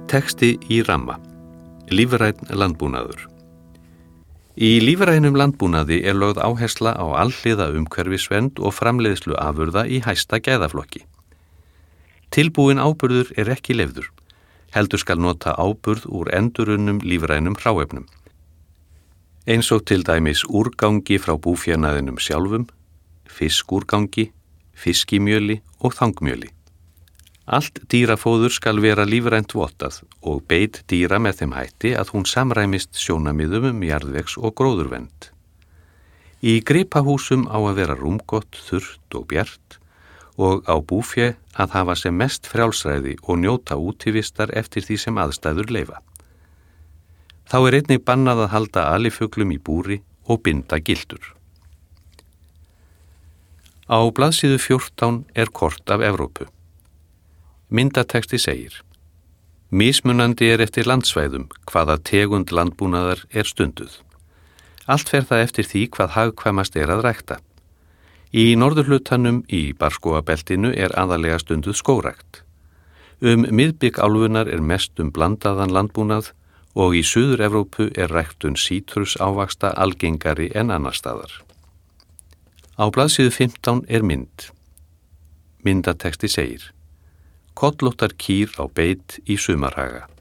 Texti í ramma. Lífrænn landbúnaður. Í lífrænum landbúnaði er lögð áhersla á alhliða umhverfisvernd og framleiðslu afurða í hæsta gæðaflokki. Tilbúin áburður er ekki leyfður. Heldur skal nota áburð úr endurunnum lífrænum hráefnum. Eins og til dæmis úrgangi frá búfénaðinum sjálfum, fiskúrgangi, fiskimjöli og þangmjöli. Allt dýrafóður skal vera lífrænt vottað og beit dýra með þeim hætti að hún samræmist sjónarmiðum jarðvegs og gróðurvernd. Í gripahúsum á að vera rúmgott, þurrt og bjart og á búfé að hafa sem mest frjálsræði og njóta útivistar eftir því sem aðstæður leyfa. Þá er einnig bannað að halda alifuglum í búri og binda gildur. Á blaðsíðu 14 er kort af Evrópu. Myndatexti segir: Mismunandi er eftir landsvæðum hvaða tegund landbúnaðar er stunduð. Allt fer það eftir því hvað hagkvæmast er að rækta. Í norðurhlutanum í barrskógabeltinu er aðallega stunduð skógrækt. Miðbik álfunnar er mest blandaðan landbúnað og í Suður-Evrópu er ræktun sítrusávaksta algengari en annars staðar. Á blaðsíðu 15 er mynd. Myndatexti segir: Kollóttar kýr á beit í sumarhaga.